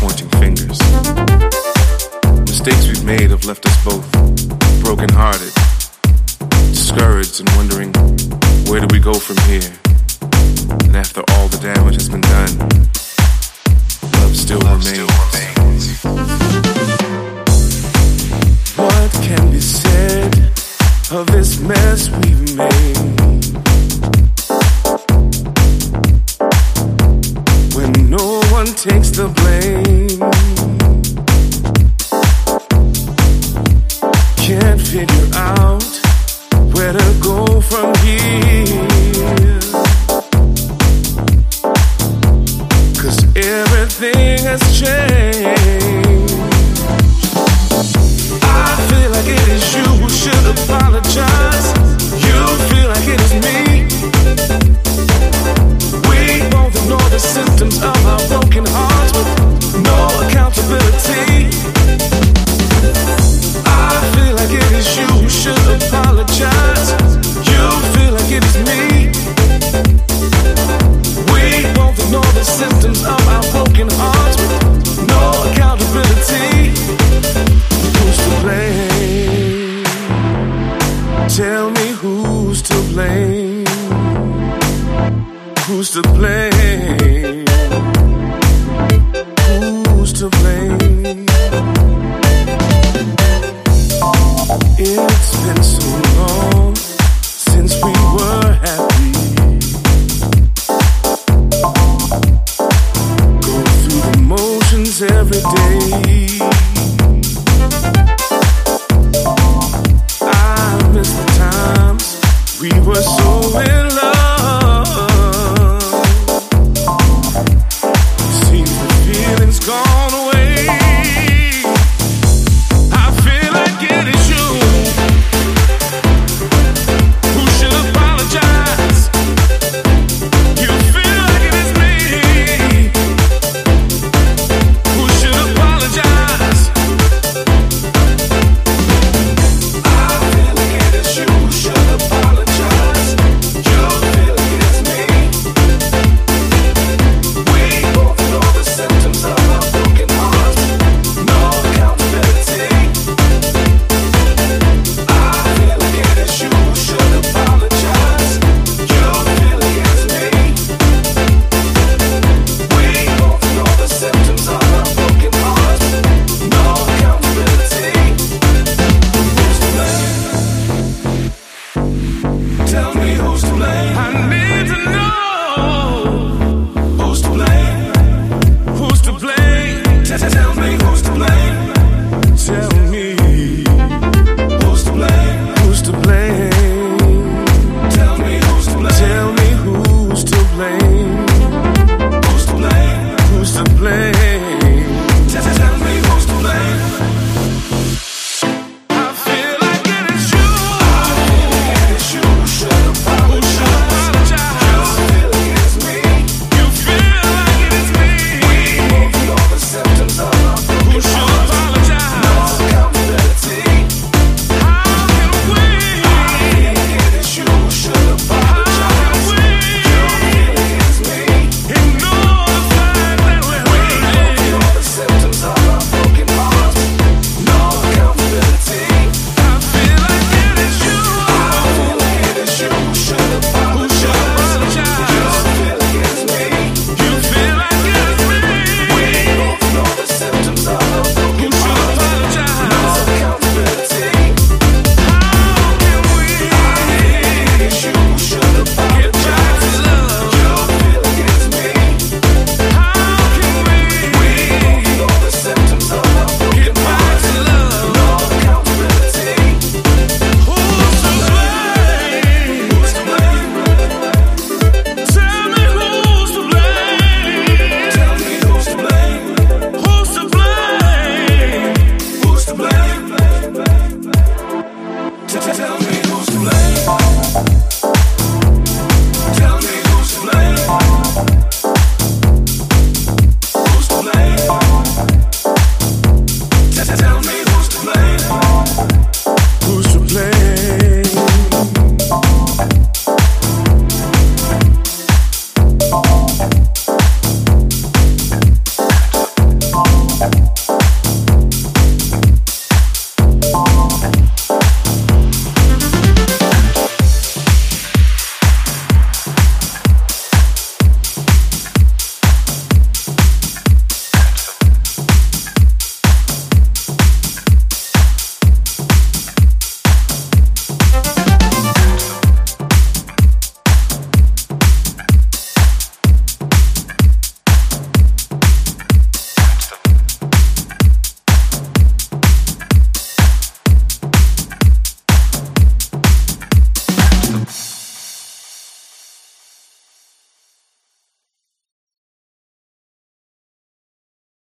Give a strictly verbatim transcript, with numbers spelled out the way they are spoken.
pointing fingers. Mistakes we've made have left us both broken-hearted, discouraged and wondering, where do we go from here? And after all the damage has been done, love still love remains. Still remains. What can be said of this mess we've made? When no one takes the blame, can't figure out where to go from here, 'cause everything has changed. I feel like it is you who should apologize. You feel like it is me. We both ignore the symptoms of our broken hearts with no accountability. I feel like it is you who should apologize. You feel like it is me. We both ignore the symptoms of our broken hearts with no accountability. Who's to blame? Tell me who's to blame. Who's to blame? Who's to blame? It's been so long since we were happy. Go through the motions every day. I miss the times we were so in love. Seems the feeling's gone away. I feel like it is you who should apologize. You feel like it is me who should apologize. I feel like it is you who should apologize. You feel like it is me. We both know the symptoms of our broken hearts. No accountability. I feel like it is you who should apologize. You feel like it is me. We both know the symptoms of our broken hearts. No accountability. Who's to blame? Tell me who's to blame. I need to know who's to blame. Who's to blame? Tell me who's to blame. Tell me who's to blame. Who's to blame? Tell me who's to blame. Tell me who's to blame. Who's to blame? Who's to blame? Tell me who's to blame. I feel like it is you. I feel like it is you who should apologize. You feel like it is me. You feel like it is me. We both know the symptoms of our broken hearts.